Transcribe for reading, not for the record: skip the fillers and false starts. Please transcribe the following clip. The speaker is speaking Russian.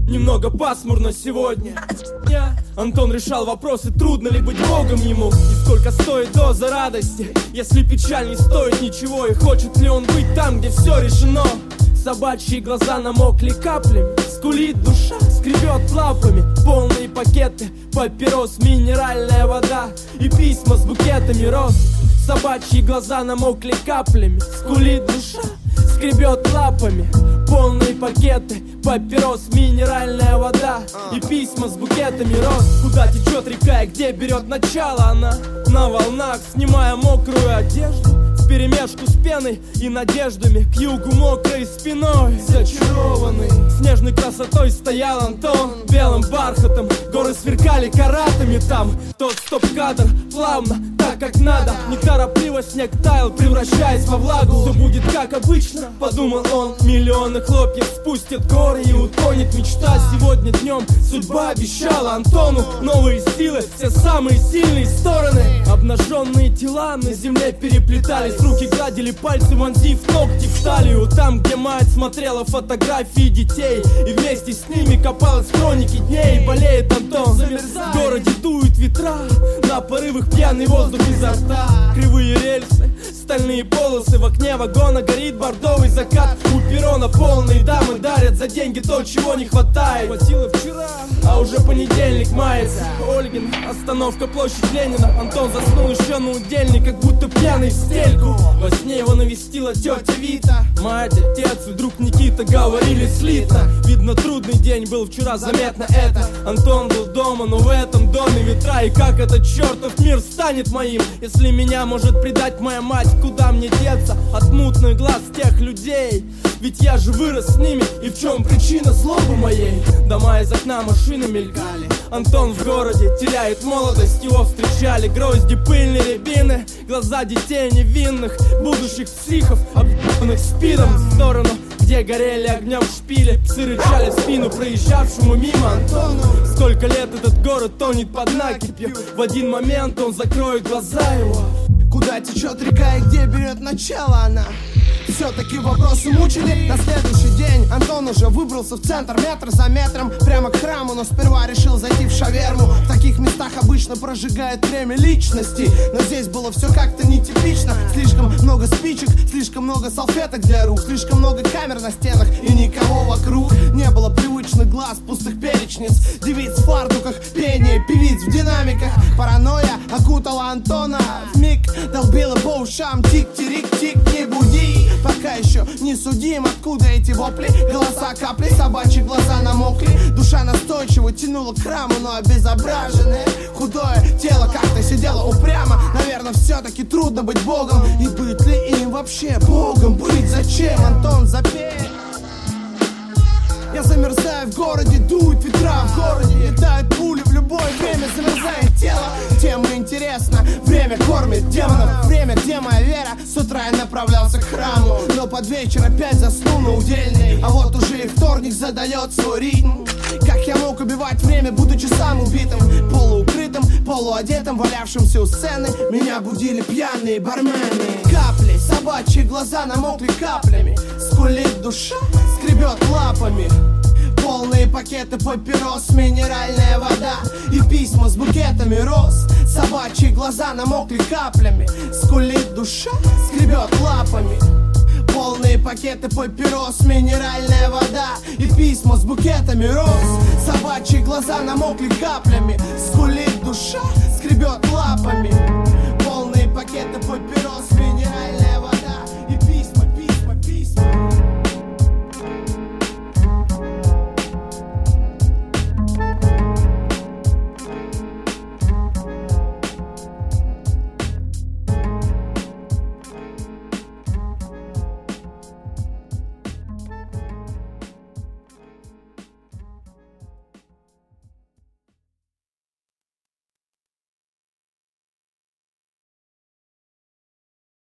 Немного пасмурно сегодня. Антон решал вопросы, трудно ли быть богом ему, и сколько стоит доза радости, если печаль не стоит ничего, и хочет ли он быть там, где все решено. Собачьи глаза намокли каплями, скулит душа, скребет лапами. Полные пакеты, папирос, минеральная вода и письма с букетами роз. Собачьи глаза намокли каплями, скулит душа, скребет лапами. Полные пакеты, папирос, минеральная вода и письма с букетами роз. Куда течет река и где берет начало она? На волнах, снимая мокрую одежду, вперемешку с пеной и надеждами, к югу мокрой спиной. Зачарованный снежной красотой стоял Антон, белым бархатом горы сверкали каратами там. Тот стоп-кадр плавно, так как надо, неторопливо снег таял, превращаясь во влагу. Все будет как обычно, подумал он, миллионы хлопьев спустят горы и утонет мечта. Сегодня днем судьба обещала Антону новые силы, все самые сильные стороны. Обнаженные тела на земле переплетались, руки гладили пальцы, вонзив ногти в талию. Там, где мать смотрела фотографии детей и вместе с ними копалась в хронике дней. Болеет Антон, в городе дуют ветра, на порывах пьяный воздух изо рта. Кривые рельсы, стальные полосы, в окне вагона горит бордовый закат. У перрона полные дамы дарят за деньги то, чего не хватает. Хватило вчера, а уже понедельник мается. Ольгин, остановка, площадь Ленина. Антон заснул еще на удельник, как будто пьяный в стельку. Во сне его навестила тетя Вита. Мать, отец и друг Никита говорили слитно. Видно, трудный день был вчера, заметно это. Антон был дома, но в этом доме ветра. И как этот чертов мир станет моим, если меня может предать моя мать? Куда мне деться от мутных глаз тех людей? Ведь я же вырос с ними, и в чем причина злобы моей? Дома из окна, машины мелькали. Антон в городе теряет молодость, его встречали грозди, пыльные рябины, глаза детей невинных, будущих психов, объебанных спидом. В сторону, где горели огнем шпили, псы рычали в спину проезжавшему мимо Антону. Сколько лет этот город тонет под накипью, в один момент он закроет глаза его. Куда течет река и где берет начало она? Все-таки вопросы мучили. На следующий день Антон уже выбрался в центр, метр за метром, прямо к храму, но сперва решил зайти в шаверму. В таких местах обычно прожигает время личности, но здесь было все как-то нетипично. Слишком много спичек, слишком много салфеток для рук, слишком много камер на стенах и никого вокруг. Не было привычных глаз, пустых перечниц, девиц в фартуках, пение певиц в динамиках. Паранойя окутала Антона, вмиг долбила по ушам: тик-тирик-тик, не буди. Пока еще не судим, откуда эти вопли, голоса капли, собачьи глаза намокли. Душа настойчиво тянула к храму, но обезображенное худое тело как-то сидело упрямо. Наверное, все-таки трудно быть богом, и быть ли им вообще богом быть? Зачем, Антон, запей? Я замерзаю в городе, дуют ветра, в городе летают пули, в любое время замерзает тело. Тема интересна, время кормит демонов, время, где моя вера. С утра я направлялся к храму, но под вечер опять заснул на удельный. А вот уже и вторник задает свой ритм. Как я мог убивать время, будучи сам убитым, полуукрытым, полуодетым, валявшимся у сцены? Меня будили пьяные бармены. Капли, собачьи глаза намокли каплями, скулит душа, скребет лапами. Полные пакеты папирос, минеральная вода и письма с букетами роз. Собачьи глаза намокли каплями, скулит душа, скребет лапами. Полные пакеты папирос, минеральная вода и письма с букетами роз. Собачьи глаза намокли каплями, скулит душа, скребет лапами. Полные пакеты папирос.